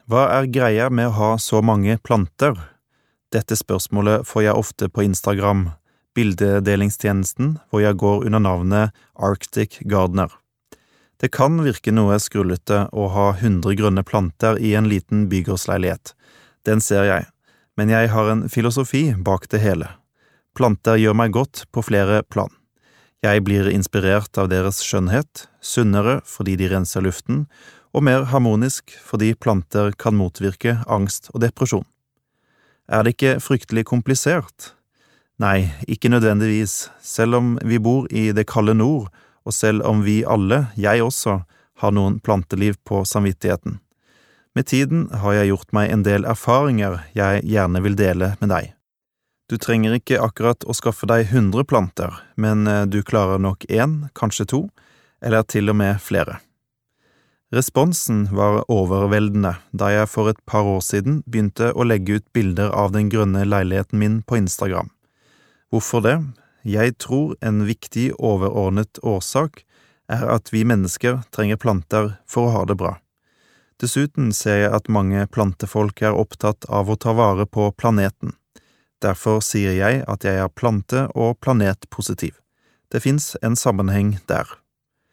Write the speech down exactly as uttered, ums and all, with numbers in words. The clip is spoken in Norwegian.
Hva er greia med å ha så mange planter? Dette spørsmålet får jeg ofte på Instagram, bildedelingstjenesten, hvor jeg går under navnet Arctic Gardener. Det kan virke noe skrullete å ha hundre grønne planter i en liten bygårdsleilighet. Den ser jeg, men jeg har en filosofi bak det hele. Planter gjør meg godt på flere plan. Jeg blir inspirert av deres skjønnhet, sunnere fordi de renser luften, og mer harmonisk fordi planter kan motvirke angst og depresjon. Er det ikke fryktelig komplisert? Nei, ikke nødvendigvis, selv om vi bor i det kalde nord, og selv om vi alle, jeg også, har noen planteliv på samvittigheten. Med tiden har jeg gjort meg en del erfaringer jeg gjerne vil dele med deg. Du trenger ikke akkurat å skaffe deg hundre planter, men du klarer nok en, kanskje to, eller til og med flere. Responsen var overveldende da jeg for et par år siden begynte å legge ut bilder av den grønne leiligheten min på Instagram. Hvorfor det? Jeg tror en viktig overordnet årsak er at vi mennesker trenger planter for å ha det bra. Dessuten ser jeg at mange plantefolk er opptatt av å ta vare på planeten. Derfor sier jeg at jeg er plante- og planetpositiv. Det finnes en sammenheng der.